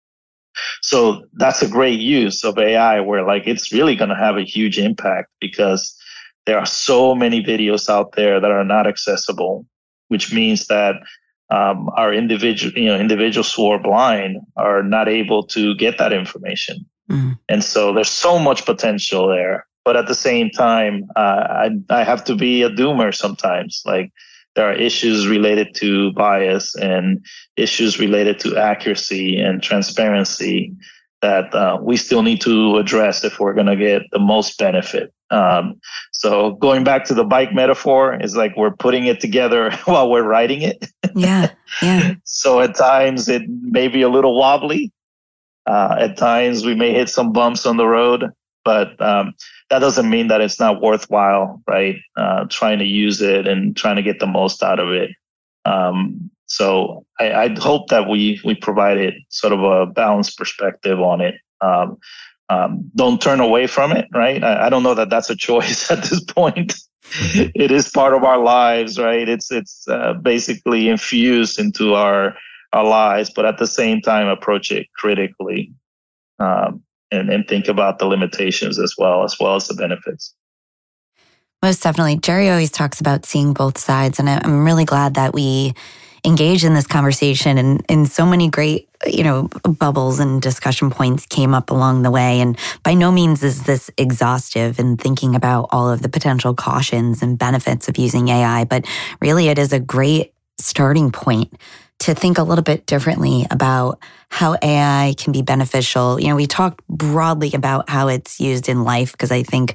So that's a great use of A I where like it's really going to have a huge impact because there are so many videos out there that are not accessible, which means that Um, our individual, you know, individuals who are blind are not able to get that information. Mm. And so there's so much potential there. But at the same time, uh, I, I have to be a doomer sometimes. Like there are issues related to bias and issues related to accuracy and transparency that uh, we still need to address if we're going to get the most benefit Um, so going back to the bike metaphor, is like we're putting it together while we're riding it. Yeah, yeah. So at times it may be a little wobbly. Uh, at times we may hit some bumps on the road, but um, that doesn't mean that it's not worthwhile, right? Uh, trying to use it and trying to get the most out of it. Um, so I, I hope that we we provided sort of a balanced perspective on it. Um, um, don't turn away from it, right? I, I don't know that that's a choice at this point. It is part of our lives, right? It's it's uh, basically infused into our our lives, but at the same time, approach it critically, um, and and think about the limitations as well, as well as the benefits. Most definitely. Jerry always talks about seeing both sides, and I'm really glad that we engaged in this conversation, and, and so many great, you know, bubbles and discussion points came up along the way. And by no means is this exhaustive in thinking about all of the potential cautions and benefits of using A I, but really it is a great starting point to think a little bit differently about how A I can be beneficial. You know, we talked broadly about how it's used in life, because I think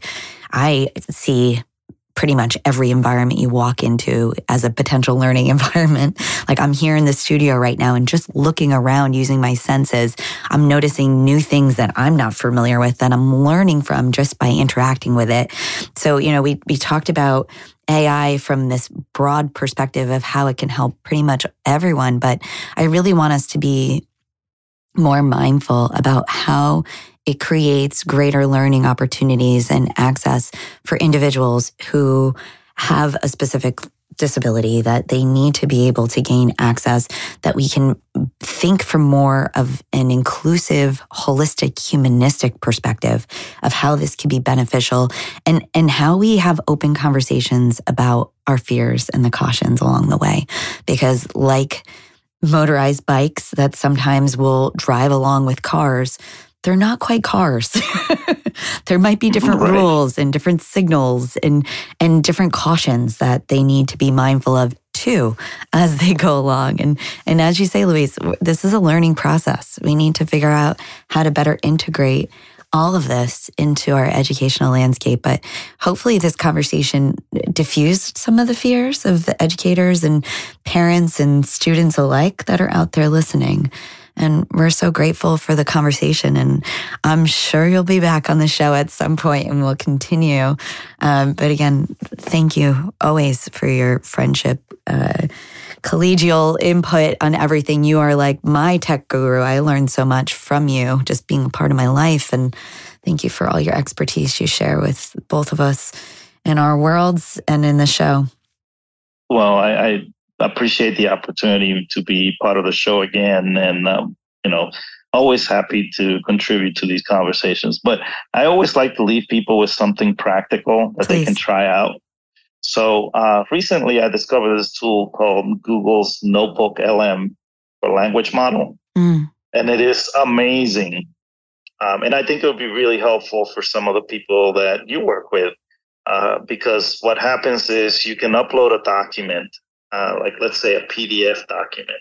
I see pretty much every environment you walk into as a potential learning environment. Like I'm here in the studio right now and just looking around using my senses, I'm noticing new things that I'm not familiar with that I'm learning from just by interacting with it. So, you know, we we talked about A I from this broad perspective of how it can help pretty much everyone, but I really want us to be more mindful about how it creates greater learning opportunities and access for individuals who have a specific disability, that they need to be able to gain access, that we can think from more of an inclusive, holistic, humanistic perspective of how this can be beneficial, and, and how we have open conversations about our fears and the cautions along the way. Because like motorized bikes that sometimes will drive along with cars, they're not quite cars. There might be different right. rules and different signals and and different cautions that they need to be mindful of too as they go along. And and as you say, Luis, this is a learning process. We need to figure out how to better integrate all of this into our educational landscape. But hopefully this conversation diffused some of the fears of the educators and parents and students alike that are out there listening. And we're so grateful for the conversation. And I'm sure you'll be back on the show at some point and we'll continue. Um, but again, thank you always for your friendship, uh, collegial input on everything. You are like my tech guru. I learned so much from you just being a part of my life. And thank you for all your expertise you share with both of us in our worlds and in the show. Well, I... I... appreciate the opportunity to be part of the show again, and um, you know, always happy to contribute to these conversations. But I always like to leave people with something practical that Please. They can try out. So uh, recently, I discovered this tool called Google's Notebook L M for language model, mm. and it is amazing. Um, and I think it would be really helpful for some of the people that you work with, uh, because what happens is you can upload a document. Uh, like let's say a P D F document,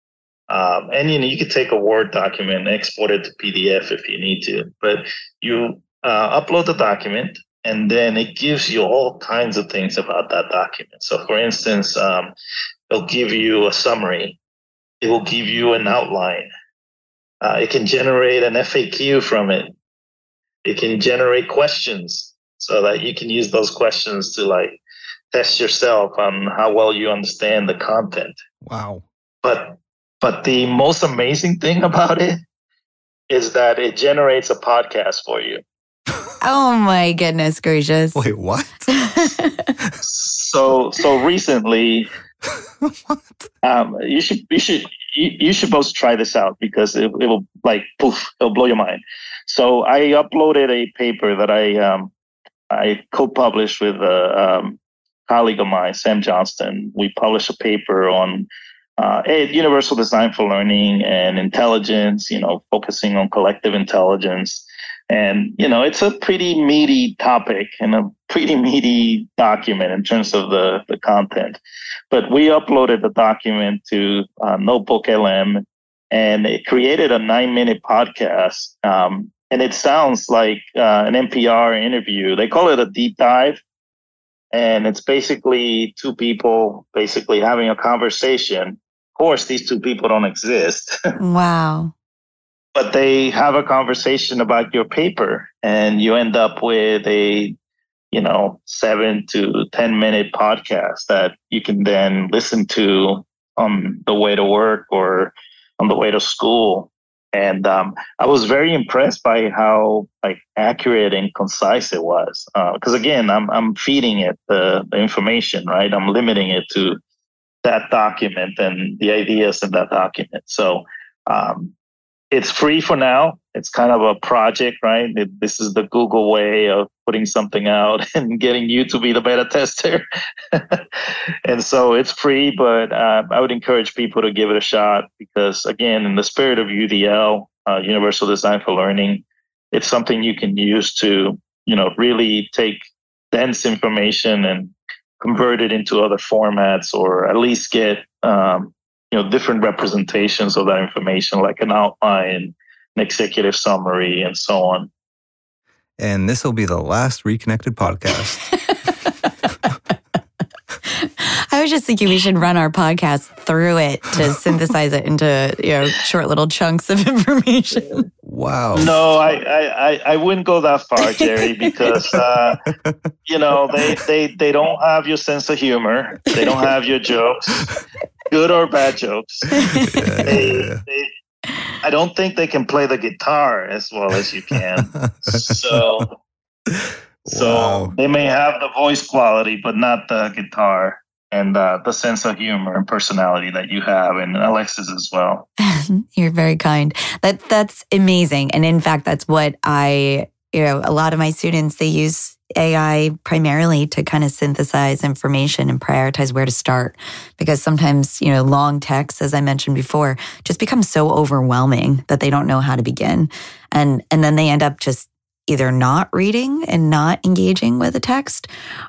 um, and you know you could take a Word document and export it to P D F if you need to. But you uh, upload the document, and then it gives you all kinds of things about that document. So, for instance, um, it'll give you a summary. It will give you an outline. Uh, it can generate an F A Q from it. It can generate questions so that you can use those questions to like test yourself on how well you understand the content. Wow. But but the most amazing thing about it is that it generates a podcast for you. Oh my goodness gracious. Wait, what? so so recently what? Um, you should you should you, you should both try this out, because it, it will like poof, it'll blow your mind. So I uploaded a paper that I um I co-published with a um, colleague of mine, Sam Johnston. We published a paper on uh, universal design for learning and intelligence, you know, focusing on collective intelligence. And, you know, it's a pretty meaty topic and a pretty meaty document in terms of the, the content. But we uploaded the document to uh, Notebook L M, and it created a nine minute podcast. Um, and it sounds like uh, an N P R interview. They call it a deep dive. And it's basically two people basically having a conversation. Of course, these two people don't exist. Wow. But they have a conversation about your paper, and you end up with a, you know, seven to ten minute podcast that you can then listen to on the way to work or on the way to school. And um, I was very impressed by how like accurate and concise it was. Because uh, again, I'm I'm feeding it the, the information, right? I'm limiting it to that document and the ideas in that document. So um, it's free for now. It's kind of a project, right? It, this is the Google way of putting something out and getting you to be the beta tester. And so it's free, but uh, I would encourage people to give it a shot because, again, in the spirit of U D L, uh, Universal Design for Learning, it's something you can use to, you know, really take dense information and convert it into other formats, or at least get um, you know, different representations of that information, like an outline, an executive summary, and so on. And this will be the last Reconnected podcast. I was just thinking we should run our podcast through it to synthesize it into, you know, short little chunks of information. Wow. No, I, I, I wouldn't go that far, Jerry, because, uh, you know, they, they, they don't have your sense of humor. They don't have your jokes, good or bad jokes. Yeah, they, yeah. they, I don't think they can play the guitar as well as you can. So, so Wow. they may have the voice quality, but not the guitar and uh, the sense of humor and personality that you have, and Alexis as well. You're very kind. That that's amazing. And in fact, that's what I, you know, a lot of my students, they use A I primarily to kind of synthesize information and prioritize where to start. Because sometimes, you know, long text, as I mentioned before, just becomes so overwhelming that they don't know how to begin. And and then they end up just either not reading and not engaging with the text,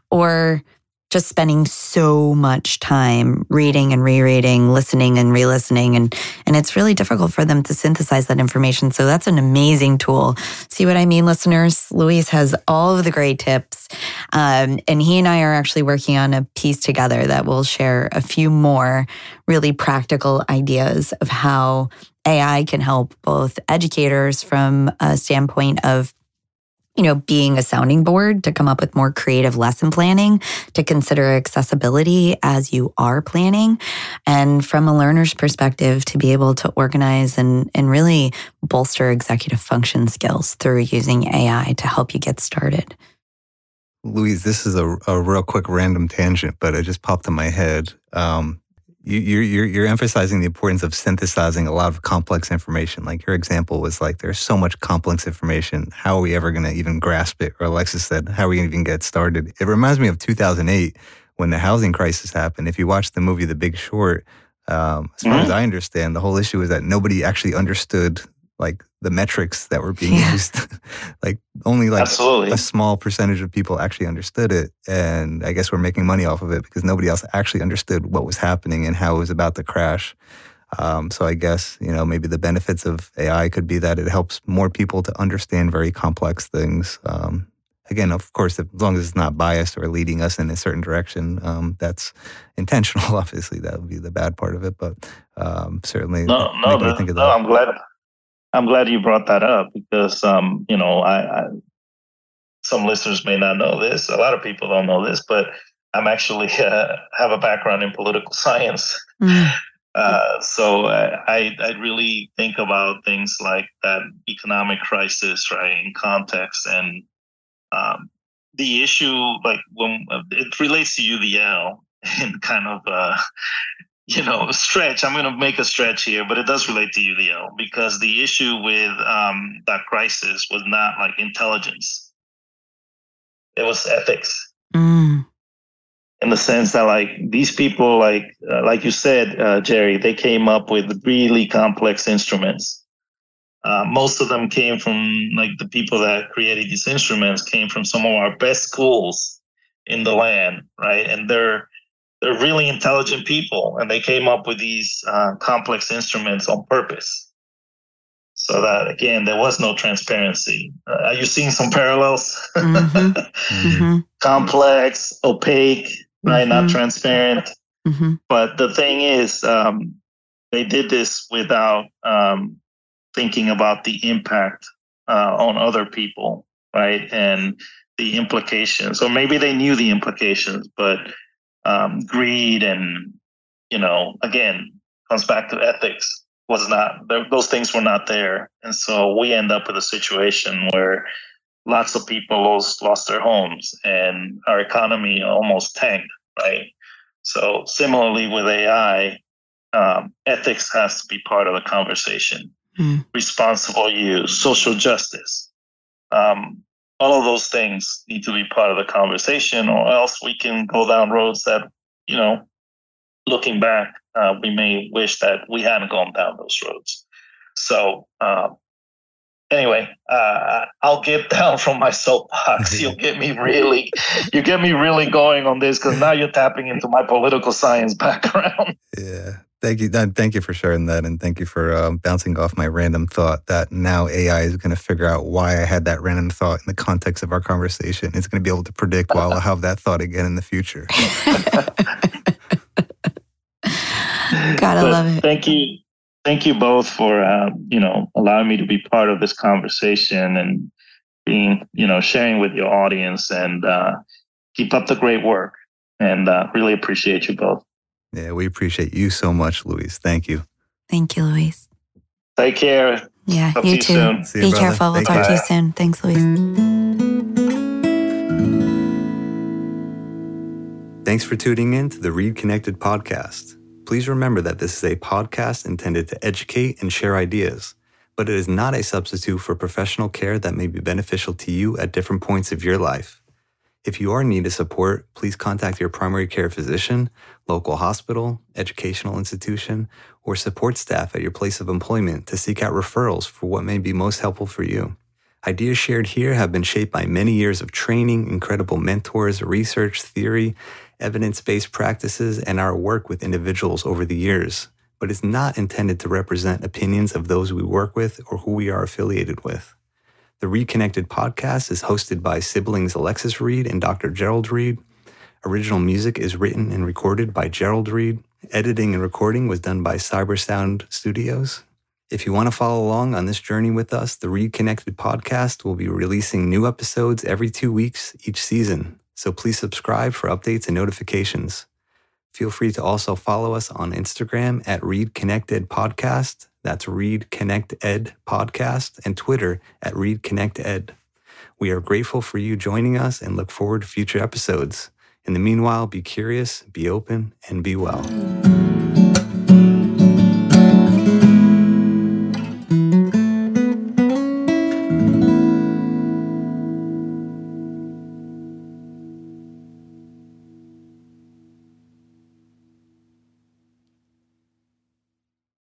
or just spending so much time reading and rereading, listening and re-listening. And, and it's really difficult for them to synthesize that information. So that's an amazing tool. See what I mean, listeners? Luis has all of the great tips. Um, and he and I are actually working on a piece together that will share a few more really practical ideas of how A I can help both educators from a standpoint of, you know, being a sounding board to come up with more creative lesson planning, to consider accessibility as you are planning, and from a learner's perspective, to be able to organize and, and really bolster executive function skills through using A I to help you get started. Luis, this is a, a real quick random tangent, but it just popped in my head. Um, you, you're, you're, you're emphasizing the importance of synthesizing a lot of complex information. Like your example was like, there's so much complex information. How are we ever going to even grasp it? Or Alexis said, how are we going to even get started? It reminds me of two thousand eight when the housing crisis happened. If you watch the movie The Big Short, um, as far Mm-hmm. as I understand, the whole issue is that nobody actually understood like the metrics that were being Yeah. used. Like only like Absolutely. a small percentage of people actually understood it. And I guess we're making money off of it because nobody else actually understood what was happening and how it was about to crash. Um, so I guess, you know, maybe the benefits of A I could be that it helps more people to understand very complex things. Um, again, of course, as long as it's not biased or leading us in a certain direction, um, that's intentional. Obviously, that would be the bad part of it. But um, certainly No, no, make me no, think of no, that. I'm glad. I'm glad you brought that up because, um, you know, I, I some listeners may not know this. A lot of people don't know this, but I'm actually uh, have a background in political science. Mm. Uh, so uh, I I really think about things like that economic crisis, right, in context, and um, the issue, like when uh, it relates to U D L and kind of. Uh, you know, stretch. I'm going to make a stretch here, but it does relate to U D L because the issue with um, that crisis was not like intelligence. It was ethics Mm. in the sense that like these people, like, uh, like you said, uh, Jerry, they came up with really complex instruments. Uh, most of them came from like the people that created these instruments came from some of our best schools in the land, right? And they're, They're really intelligent people, and they came up with these uh, complex instruments on purpose. So that, again, there was no transparency. Uh, are you seeing some parallels? Mm-hmm. Mm-hmm. Complex, opaque, right? Mm-hmm. Not transparent. Mm-hmm. But the thing is, um, they did this without um, thinking about the impact uh, on other people, right? And the implications. Or maybe they knew the implications, but um, greed and, you know, again, comes back to ethics. Was not, those things were not there. And so we end up with a situation where lots of people lost, lost their homes and our economy almost tanked, right? So similarly with A I, um, ethics has to be part of the conversation. Mm. Responsible use, social justice. Um, all of those things need to be part of the conversation, or else we can go down roads that, you know, looking back, uh, we may wish that we hadn't gone down those roads. So uh, anyway, uh, I'll get down from my soapbox. You'll get me really, you get me really going on this, because now you're tapping into my political science background. Yeah. Thank you. Thank you for sharing that. And thank you for um, bouncing off my random thought that now A I is going to figure out why I had that random thought in the context of our conversation. It's going to be able to predict why I'll have that thought again in the future. Gotta but love it. Thank you. Thank you both for, uh, you know, allowing me to be part of this conversation and being, you know, sharing with your audience, and uh, keep up the great work, and uh, really appreciate you both. Yeah, we appreciate you so much, Luis. Thank you. Thank you, Luis. Take care. Yeah, Talk you to too. You soon. See Be you, careful. We'll Thank talk you. to you soon. Thanks, Luis. Thanks for tuning in to the Read Connected podcast. Please remember that this is a podcast intended to educate and share ideas, but it is not a substitute for professional care that may be beneficial to you at different points of your life. If you are in need of support, please contact your primary care physician, local hospital, educational institution, or support staff at your place of employment to seek out referrals for what may be most helpful for you. Ideas shared here have been shaped by many years of training, incredible mentors, research, theory, evidence-based practices, and our work with individuals over the years, but it's not intended to represent opinions of those we work with or who we are affiliated with. The Read Connected podcast is hosted by siblings Alexis Reed and Doctor Gerald Reed. Original music is written and recorded by Gerald Reed. Editing and recording was done by Cybersound Studios. If you want to follow along on this journey with us, the Read Connected podcast will be releasing new episodes every two weeks each season. So please subscribe for updates and notifications. Feel free to also follow us on Instagram at Read Connected Podcast. That's Read Connect Ed Podcast, and Twitter at Read Connect Ed. We are grateful for you joining us and look forward to future episodes. In the meanwhile, be curious, be open, and be well.